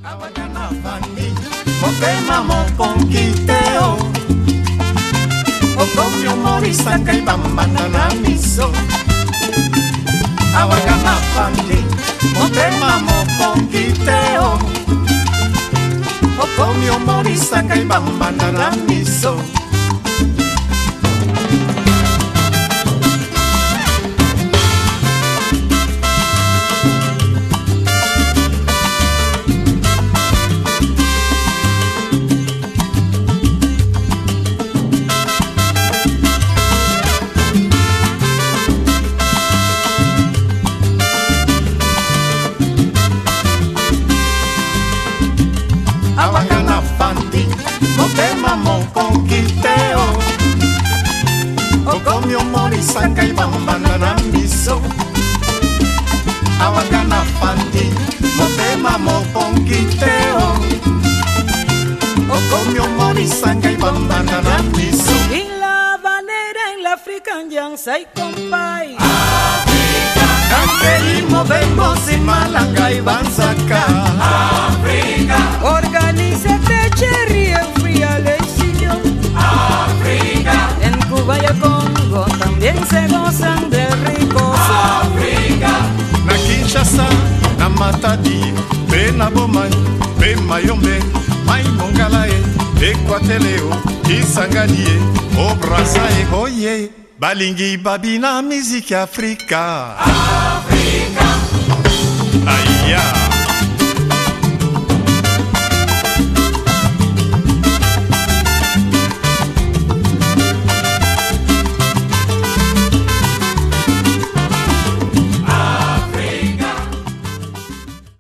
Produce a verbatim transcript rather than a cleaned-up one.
Awagana fandi, motema mokonkiteo. Okomi umorisa kaibambana na miso. Awagana fandi, motema mokonkiteo. Okomi umorisa kaibambana na miso. Awagana fandi, motema mokonkiteo. Okomi umorisa kaibambana na miso. Awagana fandi, motema mokonkiteo. Okomi umorisa kaibambana na miso. En La Habanera, en la African Sai compay. Africa, cante y movemos sin malanga y banzaca. Africa, Organízate, Cherry, en Fría Leicillo. Africa, En Cuba y el Congo también se gozan de ricos. Africa. Na Kinshasa, na Matadi, pe na Bomai, pe Mayombe, Mai Mongalae, Equateleo, Kisanganie, Obrasae, Oye, Balingi Babina, musique Africa. Africa. Aïe.